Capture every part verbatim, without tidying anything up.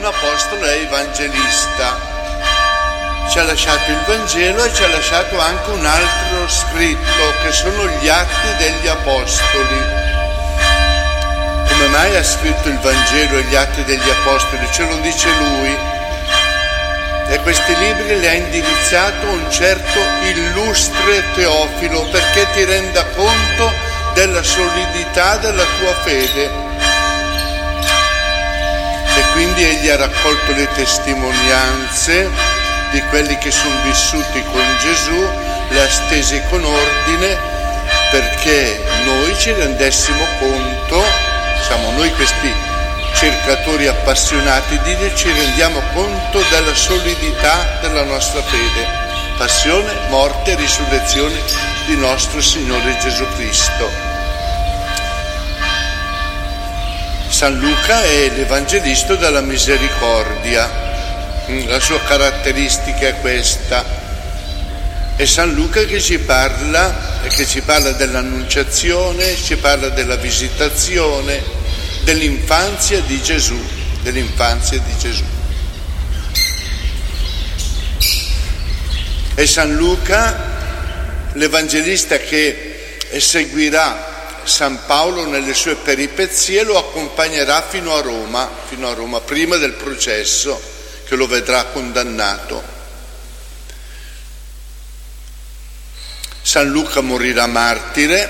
un apostolo e evangelista. Ci ha lasciato il Vangelo e ci ha lasciato anche un altro scritto, che sono gli Atti degli Apostoli. Come mai ha scritto il Vangelo e gli Atti degli Apostoli? Ce lo dice lui. E questi libri li ha indirizzato un certo illustre Teofilo, perché ti renda conto della solidità della tua fede. E quindi egli ha raccolto le testimonianze di quelli che sono vissuti con Gesù, le ha stese con ordine, perché noi ci rendessimo conto, siamo noi questi cercatori appassionati di Dio, ci rendiamo conto della solidità della nostra fede, passione, morte e risurrezione di nostro Signore Gesù Cristo. San Luca è l'Evangelista della misericordia. La sua caratteristica è questa. È San Luca che ci parla, che ci parla dell'annunciazione, ci parla della visitazione, dell'infanzia di Gesù, dell'infanzia di Gesù. È San Luca l'Evangelista che seguirà San Paolo nelle sue peripezie e lo accompagnerà fino a Roma, fino a Roma, prima del processo, che lo vedrà condannato. San Luca morirà martire.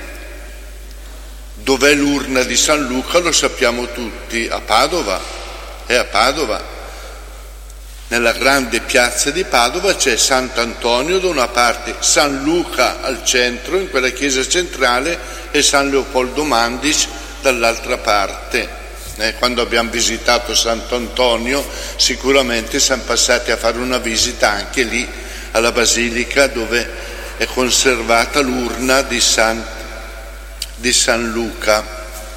Dov'è l'urna di San Luca? Lo sappiamo tutti, a Padova. È a Padova. Nella grande piazza di Padova c'è Sant'Antonio da una parte, San Luca al centro, in quella chiesa centrale, e San Leopoldo Mandic dall'altra parte. Eh, quando abbiamo visitato Sant'Antonio sicuramente siamo passati a fare una visita anche lì alla Basilica, dove è conservata l'urna di San, di San Luca.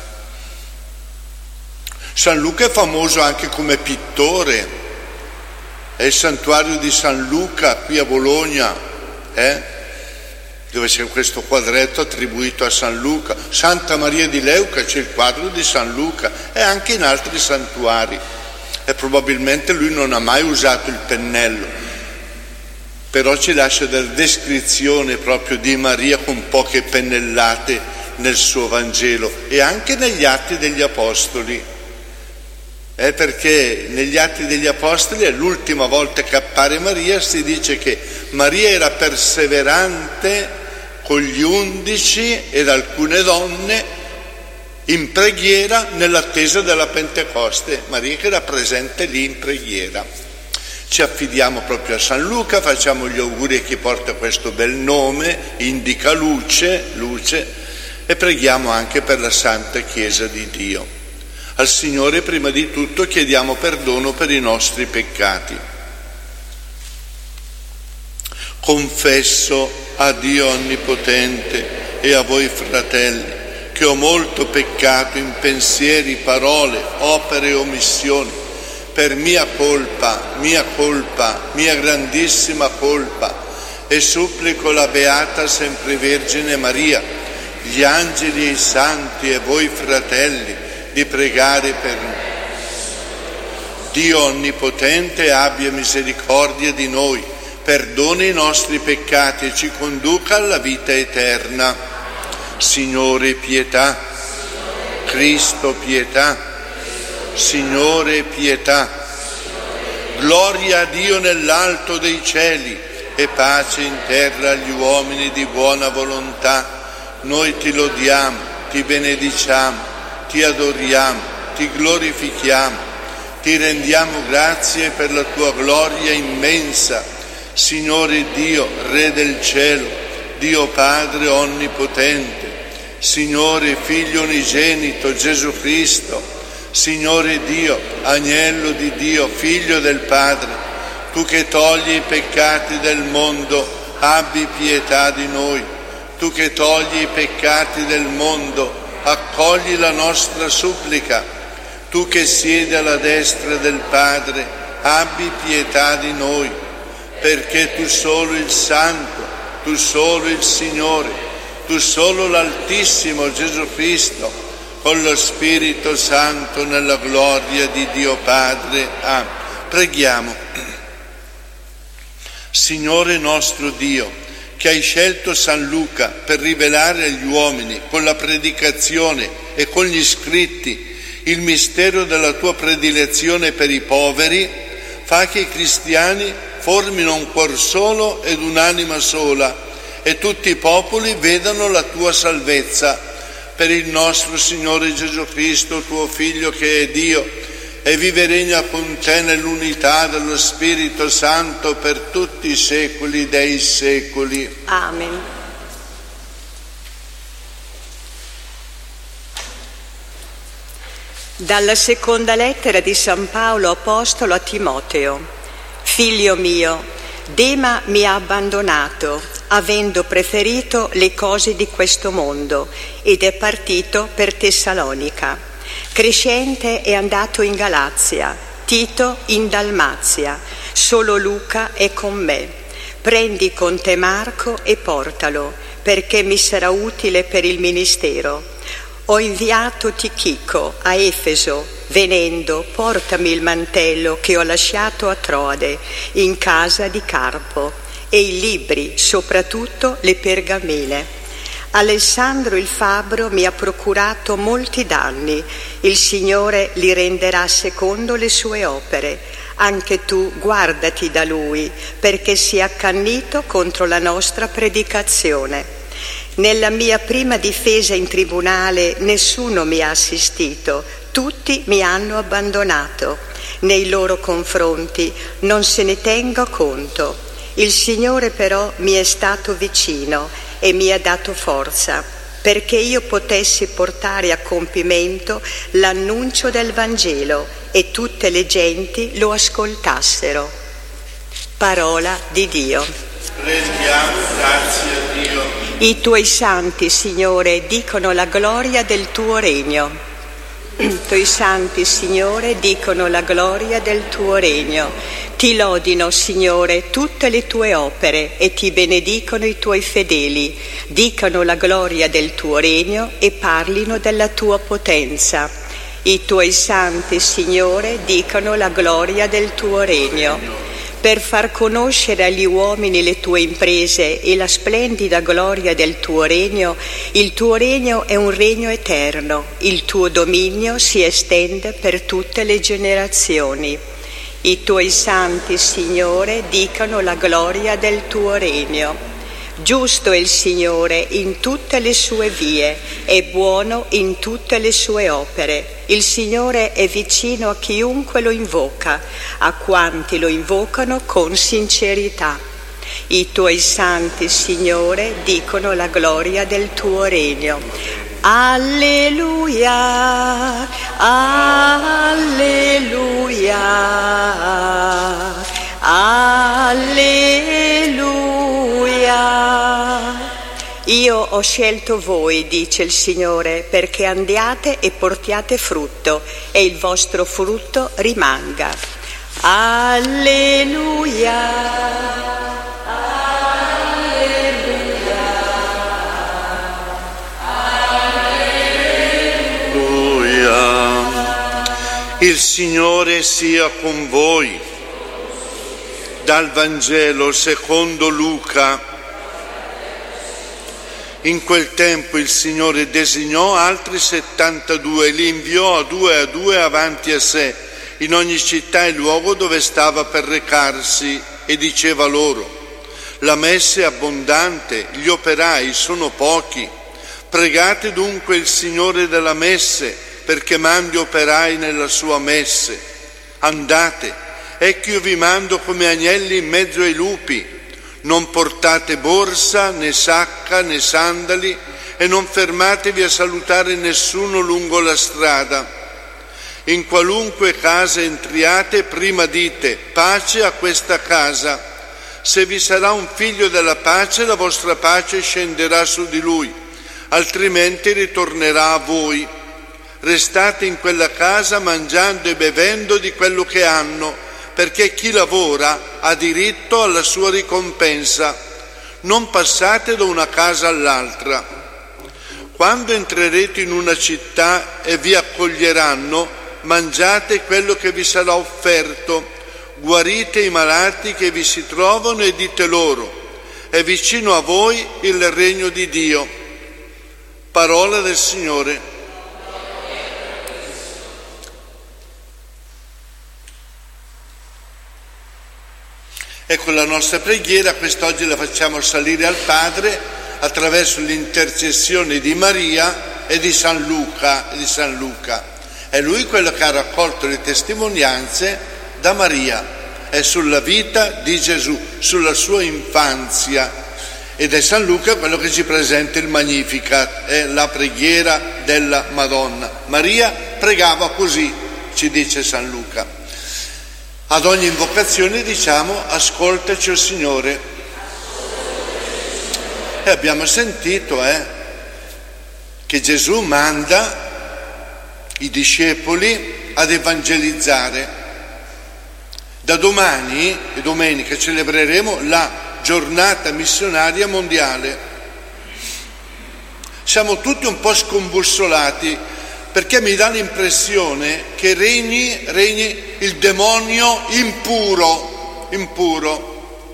San Luca è famoso anche come pittore, è il santuario di San Luca qui a Bologna, eh? dove c'è questo quadretto attribuito a San Luca. Santa Maria di Leuca c'è il quadro di San Luca, e anche in altri santuari. E probabilmente lui non ha mai usato il pennello, però ci lascia delle descrizioni proprio di Maria con poche pennellate nel suo Vangelo e anche negli Atti degli Apostoli. È perché negli Atti degli Apostoli, è l'ultima volta che appare Maria, si dice che Maria era perseverante con gli undici ed alcune donne in preghiera nell'attesa della Pentecoste. Maria che era presente lì in preghiera. Ci affidiamo proprio a San Luca, facciamo gli auguri a chi porta questo bel nome, indica luce, luce, e preghiamo anche per la Santa Chiesa di Dio. Al Signore prima di tutto chiediamo perdono per i nostri peccati. Confesso a Dio Onnipotente e a voi fratelli che ho molto peccato in pensieri, parole, opere e omissioni, per mia colpa, mia colpa, mia grandissima colpa, e supplico la Beata Sempre Vergine Maria, gli angeli e i santi e voi fratelli, di pregare per noi. Dio Onnipotente abbia misericordia di noi, perdoni i nostri peccati e ci conduca alla vita eterna. Signore pietà, Cristo pietà, Signore pietà. Gloria a Dio nell'alto dei cieli e pace in terra agli uomini di buona volontà. Noi ti lodiamo, ti benediciamo, ti adoriamo, ti glorifichiamo, ti rendiamo grazie per la tua gloria immensa, Signore Dio, Re del cielo, Dio Padre Onnipotente, Signore Figlio Unigenito Gesù Cristo, Signore Dio, Agnello di Dio, Figlio del Padre, tu che togli i peccati del mondo, abbi pietà di noi, tu che togli i peccati del mondo, accogli la nostra supplica, tu che siedi alla destra del Padre, abbi pietà di noi, perché tu solo il Santo, tu solo il Signore, tu solo l'Altissimo Gesù Cristo, con lo Spirito Santo, nella gloria di Dio Padre. Amen. Preghiamo. Signore nostro Dio, che hai scelto San Luca per rivelare agli uomini, con la predicazione e con gli scritti, il mistero della tua predilezione per i poveri, fa che i cristiani formino un cuor solo ed un'anima sola e tutti i popoli vedano la tua salvezza. Per il nostro Signore Gesù Cristo, tuo Figlio, che è Dio e vive e regna con te nell'unità dello Spirito Santo per tutti i secoli dei secoli. Amen. Dalla seconda lettera di San Paolo Apostolo a Timoteo. Figlio mio, Dema mi ha abbandonato, avendo preferito le cose di questo mondo, ed è partito per Tessalonica. Crescente è andato in Galazia, Tito in Dalmazia, solo Luca è con me. Prendi con te Marco e portalo, perché mi sarà utile per il ministero. Ho inviato Tichico a Efeso, venendo portami il mantello che ho lasciato a Troade, in casa di Carpo, e i libri, soprattutto le pergamene. Alessandro il fabbro mi ha procurato molti danni, il Signore li renderà secondo le sue opere. Anche tu guardati da lui, perché sia accannito contro la nostra predicazione. Nella mia prima difesa in tribunale nessuno mi ha assistito, tutti mi hanno abbandonato. Nei loro confronti non se ne tengo conto. Il Signore però mi è stato vicino e mi ha dato forza, perché io potessi portare a compimento l'annuncio del Vangelo e tutte le genti lo ascoltassero. Parola di Dio. Rendiamo grazie a Dio. I tuoi santi, Signore, dicono la gloria del tuo regno. I tuoi santi, Signore, dicono la gloria del tuo regno. Ti lodino, Signore, tutte le tue opere e ti benedicono i tuoi fedeli. Dicano la gloria del tuo regno e parlino della tua potenza. I tuoi santi, Signore, dicono la gloria del tuo regno. Per far conoscere agli uomini le tue imprese e la splendida gloria del tuo regno, il tuo regno è un regno eterno, il tuo dominio si estende per tutte le generazioni. I tuoi santi, Signore, dicano la gloria del tuo regno. Giusto è il Signore in tutte le sue vie, è buono in tutte le sue opere. Il Signore è vicino a chiunque lo invoca, a quanti lo invocano con sincerità. I tuoi santi, Signore, dicono la gloria del tuo regno. Alleluia, alleluia, alleluia. Io ho scelto voi, dice il Signore, perché andiate e portiate frutto e il vostro frutto rimanga. Alleluia. Il Signore sia con voi. Dal Vangelo secondo Luca. In quel tempo il Signore designò altri settantadue e li inviò a due a due avanti a sé, in ogni città e luogo dove stava per recarsi, e diceva loro: la messe è abbondante, gli operai sono pochi. Pregate dunque il Signore della messe, perché mandi operai nella sua messe. Andate, ecco io vi mando come agnelli in mezzo ai lupi. Non portate borsa, né sacca, né sandali, e non fermatevi a salutare nessuno lungo la strada. In qualunque casa entriate, prima dite: pace a questa casa. Se vi sarà un figlio della pace, la vostra pace scenderà su di lui, altrimenti ritornerà a voi. Restate in quella casa mangiando e bevendo di quello che hanno, perché chi lavora ha diritto alla sua ricompensa. Non passate da una casa all'altra. Quando entrerete in una città e vi accoglieranno, mangiate quello che vi sarà offerto, guarite i malati che vi si trovano e dite loro: è vicino a voi il regno di Dio. Parola del Signore. Ecco la nostra preghiera, quest'oggi la facciamo salire al Padre attraverso l'intercessione di Maria e di San Luca, e di San Luca. È lui quello che ha raccolto le testimonianze da Maria, è sulla vita di Gesù, sulla sua infanzia, ed è San Luca quello che ci presenta il Magnificat, è la preghiera della Madonna. Maria pregava così, ci dice San Luca. Ad ogni invocazione diciamo: ascoltaci, o Signore. E abbiamo sentito eh, che Gesù manda i discepoli ad evangelizzare. Da domani e domenica celebreremo la giornata missionaria mondiale. Siamo tutti un po' scombussolati, perché mi dà l'impressione che regni, regni il demonio impuro, impuro.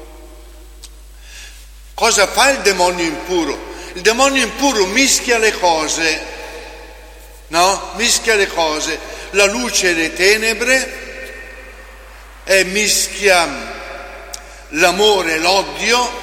Cosa fa il demonio impuro? Il demonio impuro mischia le cose, no? Mischia le cose, la luce e le tenebre, e mischia l'amore e l'odio,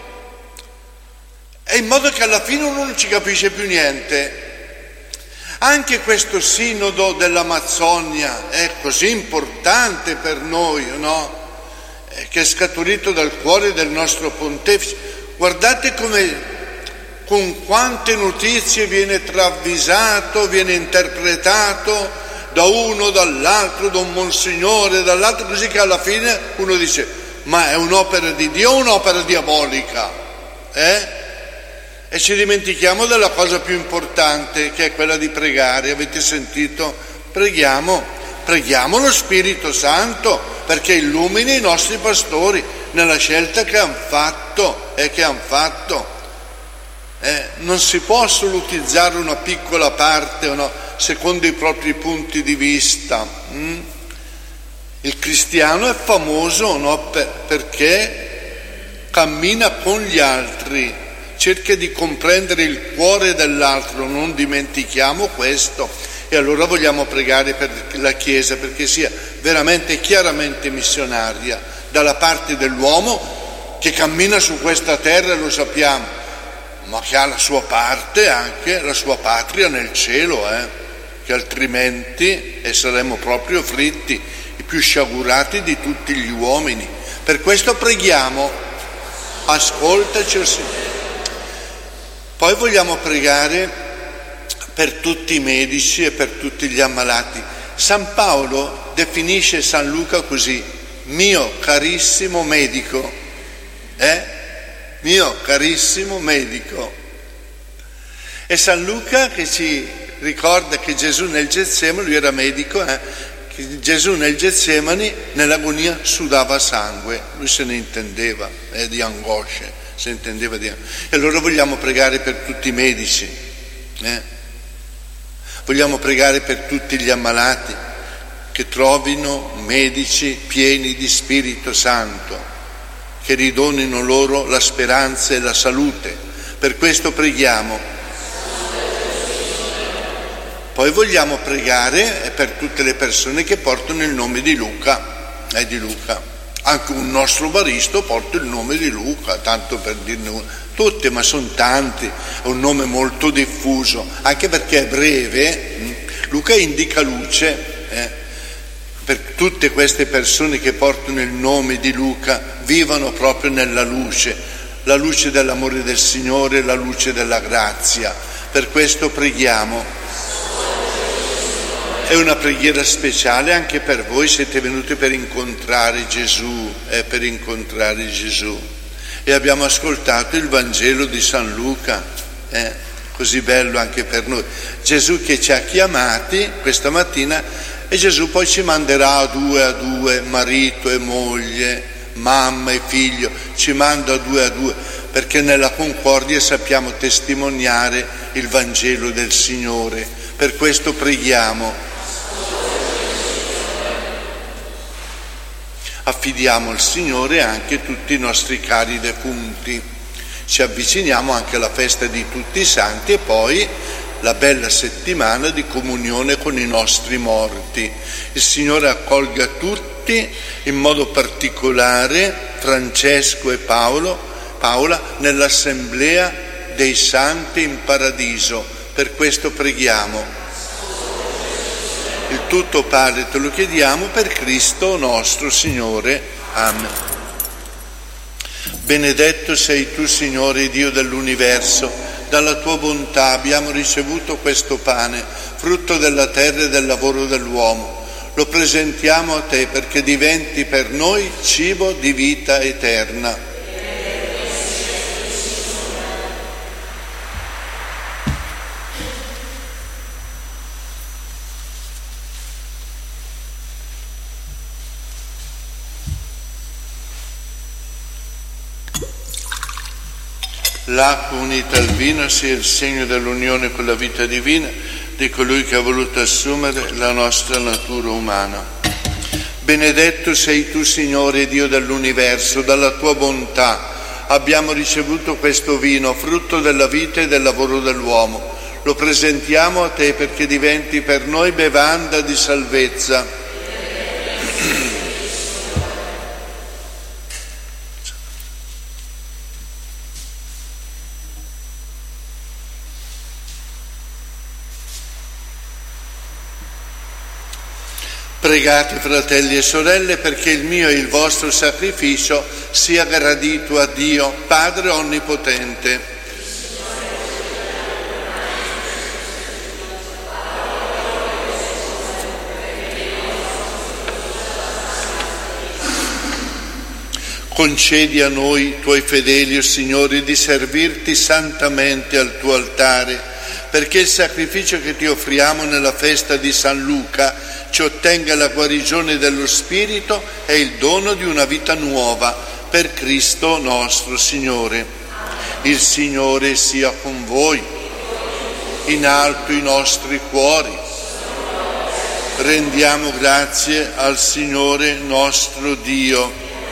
e in modo che alla fine uno non ci capisce più niente. Anche questo sinodo dell'Amazzonia è così importante per noi, no? Che è scaturito dal cuore del nostro pontefice. Guardate come, con quante notizie viene travisato, viene interpretato da uno, dall'altro, da un monsignore, dall'altro, così che alla fine uno dice: ma è un'opera di Dio o un'opera diabolica? Eh? E ci dimentichiamo della cosa più importante, che è quella di pregare. Avete sentito? Preghiamo, preghiamo lo Spirito Santo perché illumini i nostri pastori nella scelta che hanno fatto e che hanno fatto. Eh, non si può assolutizzare una piccola parte, no, secondo i propri punti di vista. Mm? Il cristiano è famoso, no, per, perché cammina con gli altri, cerca di comprendere il cuore dell'altro, non dimentichiamo questo. E allora vogliamo pregare per la Chiesa perché sia veramente chiaramente missionaria dalla parte dell'uomo che cammina su questa terra, lo sappiamo, ma che ha la sua parte, anche la sua patria nel cielo, eh? Che altrimenti e saremmo proprio fritti, i più sciagurati di tutti gli uomini. Per questo preghiamo: ascoltaci, o Signore. Poi vogliamo pregare per tutti i medici e per tutti gli ammalati. San Paolo definisce San Luca così: mio carissimo medico, eh? Mio carissimo medico. E San Luca che ci ricorda che Gesù nel Getsemani, lui era medico, eh? Che Gesù nel Getsemani nell'agonia sudava sangue, lui se ne intendeva eh, di angosce, se ne intendeva di angosce. E allora vogliamo pregare per tutti i medici, eh? Vogliamo pregare per tutti gli ammalati, che trovino medici pieni di Spirito Santo, che ridonino loro la speranza e la salute. Per questo preghiamo. Poi vogliamo pregare per tutte le persone che portano il nome di Luca, eh, di Luca. Anche un nostro baristo porta il nome di Luca, tanto per dirne uno. Tutte, ma sono tanti, è un nome molto diffuso, anche perché è breve. Luca indica luce, eh, per tutte queste persone che portano il nome di Luca, vivono proprio nella luce, la luce dell'amore del Signore, la luce della grazia. Per questo preghiamo. È una preghiera speciale anche per voi, siete venuti per incontrare Gesù, eh, per incontrare Gesù. E abbiamo ascoltato il Vangelo di San Luca, eh, così bello anche per noi. Gesù che ci ha chiamati questa mattina, e Gesù poi ci manderà a due a due, marito e moglie, mamma e figlio, ci manda a due a due, perché nella concordia sappiamo testimoniare il Vangelo del Signore. Per questo preghiamo. Affidiamo al Signore anche tutti i nostri cari defunti. Ci avviciniamo anche alla festa di tutti i santi e poi la bella settimana di comunione con i nostri morti. Il Signore accolga tutti, in modo particolare Francesco e Paolo, Paola, nell'assemblea dei santi in paradiso. Per questo preghiamo. Il tutto, Padre, te lo chiediamo per Cristo nostro Signore. Amen. Benedetto sei tu, Signore, Dio dell'universo. Dalla tua bontà abbiamo ricevuto questo pane, frutto della terra e del lavoro dell'uomo. Lo presentiamo a te perché diventi per noi cibo di vita eterna. L'acqua unita al vino sia il segno dell'unione con la vita divina di colui che ha voluto assumere la nostra natura umana. Benedetto sei tu, Signore, Dio dell'universo, dalla tua bontà abbiamo ricevuto questo vino, frutto della vita e del lavoro dell'uomo. Lo presentiamo a te perché diventi per noi bevanda di salvezza. Pregate, fratelli e sorelle, perché il mio e il vostro sacrificio sia gradito a Dio, Padre Onnipotente. Concedi a noi, tuoi fedeli, o Signore, di servirti santamente al tuo altare, perché il sacrificio che ti offriamo nella festa di San Luca ci ottenga la guarigione dello spirito e il dono di una vita nuova, per Cristo nostro Signore. Il Signore sia con voi, in alto i nostri cuori. Rendiamo grazie al Signore nostro Dio.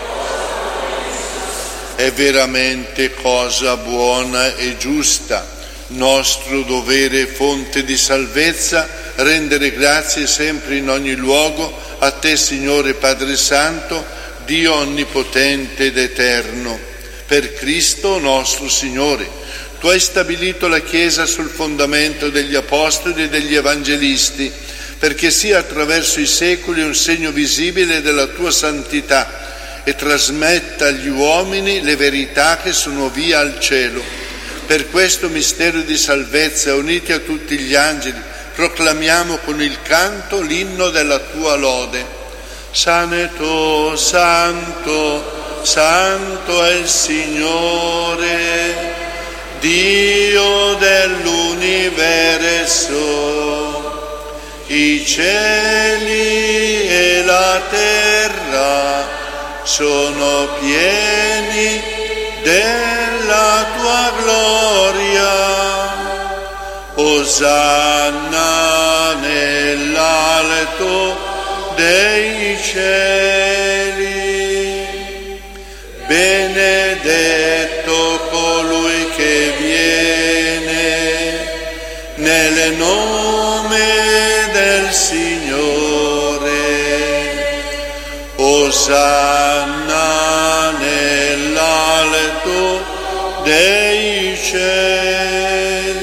È veramente cosa buona e giusta, nostro dovere e fonte di salvezza, rendere grazie sempre in ogni luogo a te, Signore Padre Santo, Dio onnipotente ed eterno. Per Cristo nostro Signore, tu hai stabilito la Chiesa sul fondamento degli Apostoli e degli Evangelisti, perché sia attraverso i secoli un segno visibile della tua santità e trasmetta agli uomini le verità che sono via al cielo. Per questo mistero di salvezza, uniti a tutti gli angeli, proclamiamo con il canto l'inno della tua lode. Santo, santo, santo è il Signore, Dio dell'universo. I cieli e la terra sono pieni della tua gloria. Osanna nell'alto dei cieli. Benedetto colui che viene nel nome del Signore. Osanna nell'alto dei cieli.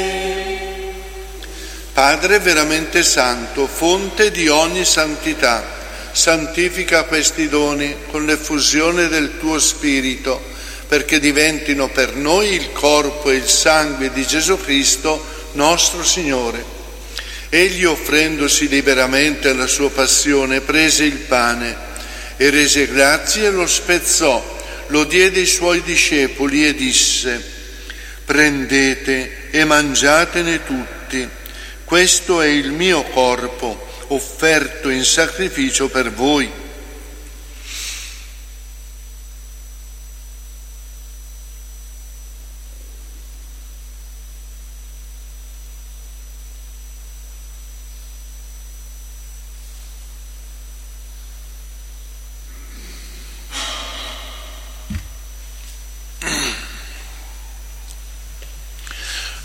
Padre veramente santo, fonte di ogni santità, santifica questi doni con l'effusione del tuo Spirito, perché diventino per noi il corpo e il sangue di Gesù Cristo, nostro Signore. Egli, offrendosi liberamente alla sua passione, prese il pane e rese grazie e lo spezzò, lo diede ai suoi discepoli e disse: prendete e mangiatene tutti. Questo è il mio corpo, offerto in sacrificio per voi.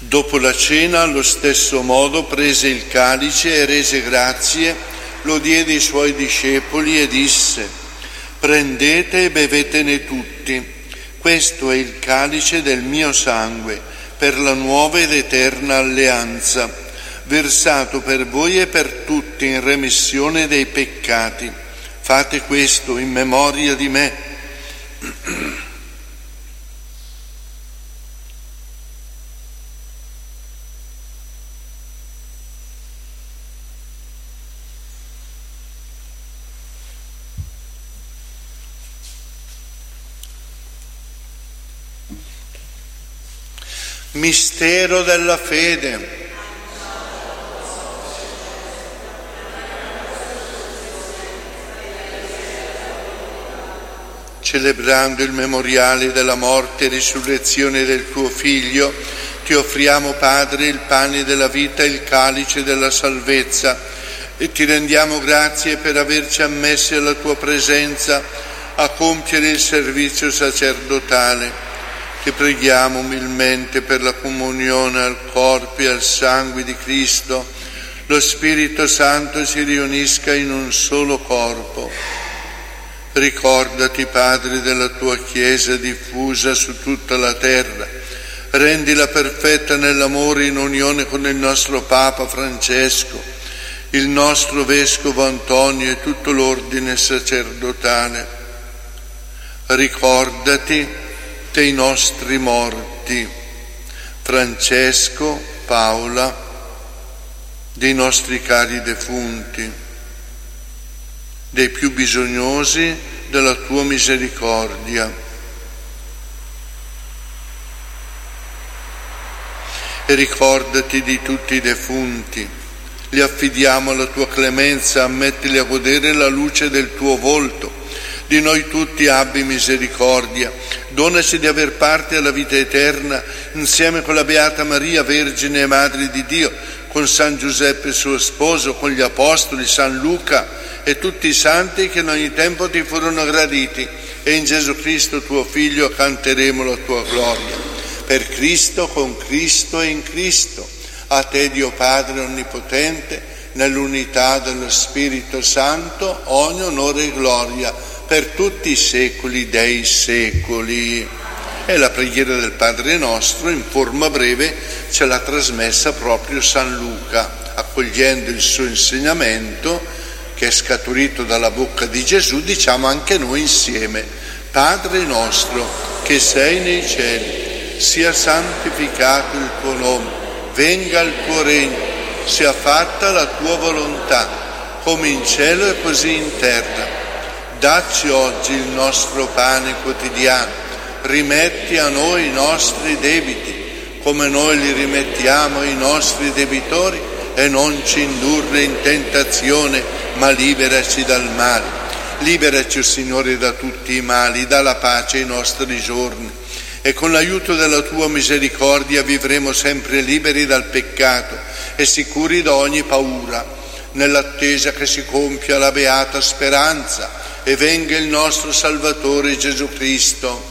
Dopo la cena, allo stesso modo, prese il calice e rese grazie, lo diede ai suoi discepoli e disse: «Prendete e bevetene tutti, questo è il calice del mio sangue, per la nuova ed eterna alleanza, versato per voi e per tutti in remissione dei peccati. Fate questo in memoria di me». Mistero della fede. Celebrando il memoriale della morte e risurrezione del tuo Figlio, ti offriamo, Padre, il pane della vita e il calice della salvezza, e ti rendiamo grazie per averci ammessi alla tua presenza a compiere il servizio sacerdotale. Ti preghiamo umilmente per la comunione al corpo e al sangue di Cristo, lo Spirito Santo si riunisca in un solo corpo. Ricordati, Padre, della tua Chiesa diffusa su tutta la terra, rendila perfetta nell'amore in unione con il nostro Papa Francesco, il nostro Vescovo Antonio e tutto l'ordine sacerdotale. Ricordati dei nostri morti, Francesco, Paola, dei nostri cari defunti, dei più bisognosi della tua misericordia. E ricordati di tutti i defunti, li affidiamo alla tua clemenza, ammettili a godere la luce del tuo volto. Di noi tutti abbi misericordia, donaci di aver parte alla vita eterna insieme con la Beata Maria, Vergine e Madre di Dio, con San Giuseppe suo sposo, con gli Apostoli, San Luca e tutti i santi che in ogni tempo ti furono graditi, e in Gesù Cristo tuo Figlio canteremo la tua gloria. Per Cristo, con Cristo e in Cristo, a te Dio Padre Onnipotente, nell'unità dello Spirito Santo, ogni onore e gloria per tutti i secoli dei secoli. E la preghiera del Padre nostro in forma breve ce l'ha trasmessa proprio San Luca, accogliendo il suo insegnamento che è scaturito dalla bocca di Gesù. Diciamo anche noi insieme: Padre nostro che sei nei cieli, sia santificato il tuo nome, venga il tuo regno, sia fatta la tua volontà, come in cielo e così in terra. Dacci oggi il nostro pane quotidiano, rimetti a noi i nostri debiti, come noi li rimettiamo ai nostri debitori, e non ci indurre in tentazione, ma liberaci dal male. Liberaci, o Signore, da tutti i mali, dà la pace ai nostri giorni, e con l'aiuto della tua misericordia vivremo sempre liberi dal peccato e sicuri da ogni paura, nell'attesa che si compia la beata speranza e venga il nostro Salvatore Gesù Cristo.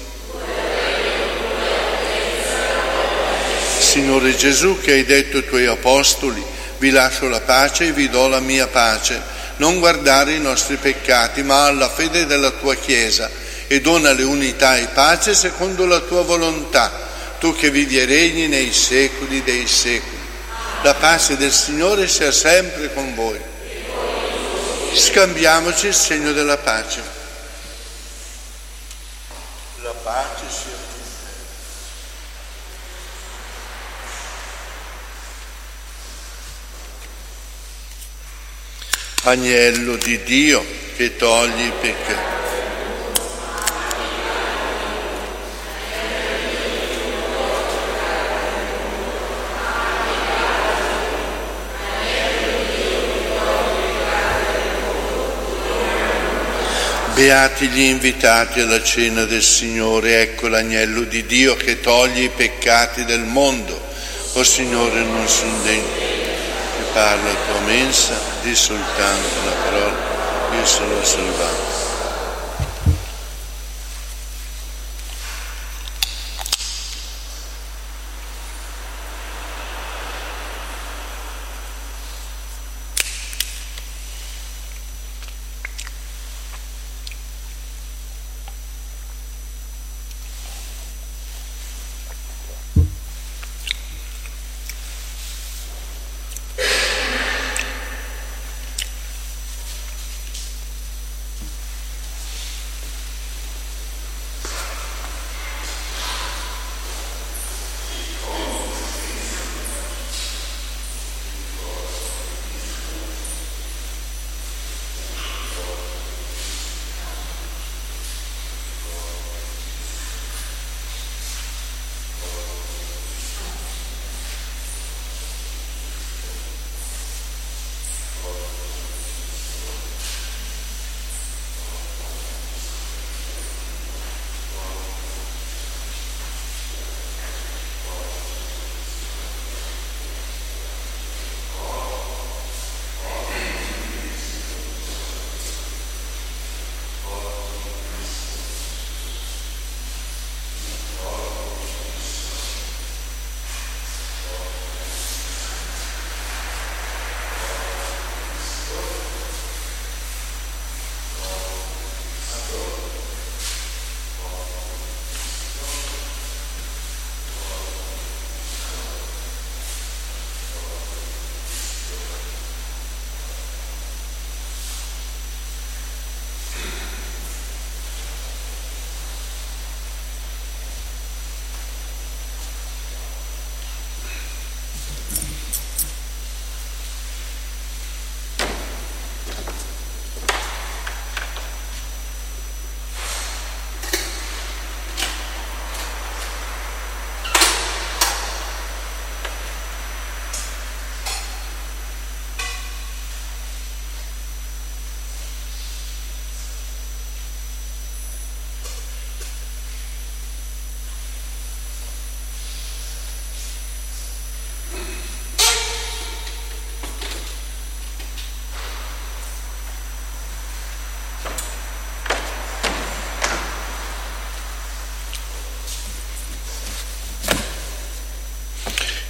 Signore Gesù, che hai detto ai tuoi apostoli: vi lascio la pace e vi do la mia pace, non guardare i nostri peccati, ma alla fede della tua Chiesa, e donale unità e pace secondo la tua volontà, tu che vivi e regni nei secoli dei secoli. La pace del Signore sia sempre con voi. Scambiamoci il segno della pace. La pace sia con te. Agnello di Dio che togli i peccati. Beati gli invitati alla cena del Signore, ecco l'agnello di Dio che toglie i peccati del mondo. O Signore, non sono degno che parla a tua mensa, di soltanto la parola, io sarò salvato.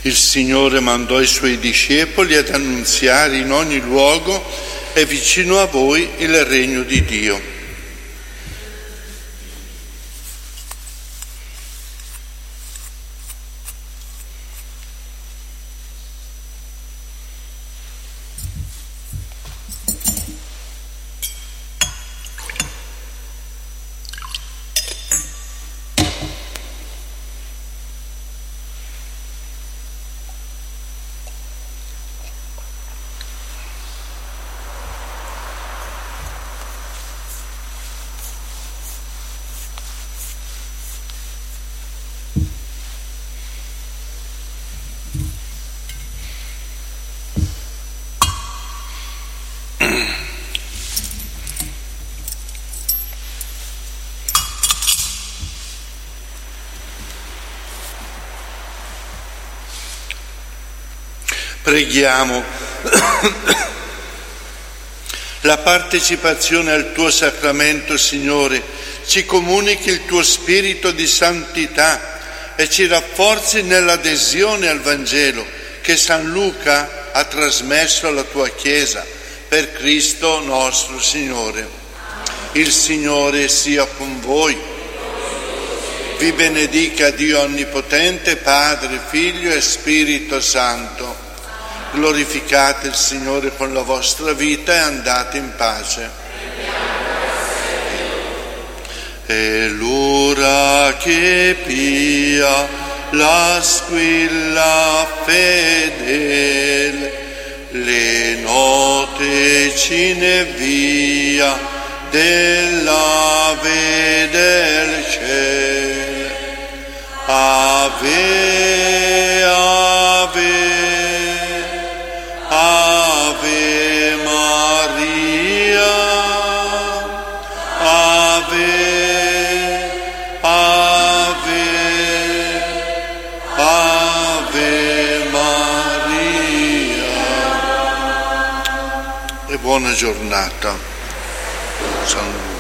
Il Signore mandò i Suoi discepoli ad annunziare in ogni luogo: è vicino a voi il regno di Dio. Preghiamo. La partecipazione al tuo sacramento, Signore, ci comunichi il tuo spirito di santità e ci rafforzi nell'adesione al Vangelo che San Luca ha trasmesso alla tua Chiesa, per Cristo nostro Signore. Il Signore sia con voi. Vi benedica Dio Onnipotente, Padre, Figlio e Spirito Santo. Glorificate il Signore con la vostra vita e andate in pace. E l'ora che pia la squilla fedele, le note cinevia dell'ave del cielo. Ave, ave, Ave Maria, Ave, Ave, Ave Maria. E buona giornata. San